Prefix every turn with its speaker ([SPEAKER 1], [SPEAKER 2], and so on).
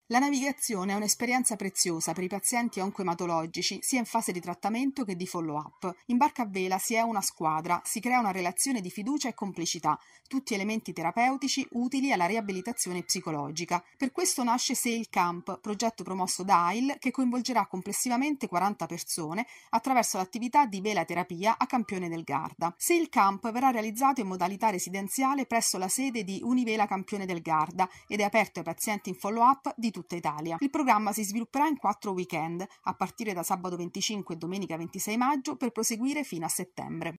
[SPEAKER 1] La navigazione è un'esperienza preziosa per i pazienti oncoematologici, sia in fase di trattamento che di follow-up. In barca a vela si è una squadra, si crea una relazione di fiducia e complicità, tutti elementi terapeutici utili alla riabilitazione psicologica. Per questo nasce Sail Camp, progetto promosso da AIL, che coinvolgerà complessivamente 40 persone attraverso l'attività di vela terapia a Campione del Garda. Sail Camp verrà realizzato in modalità residenziale presso la sede di Univela Campione del Garda ed è aperto ai pazienti in follow-up di tutta Italia. Il programma si svilupperà in 4 weekend, a partire da sabato 25 e domenica 26 maggio, per proseguire fino a settembre.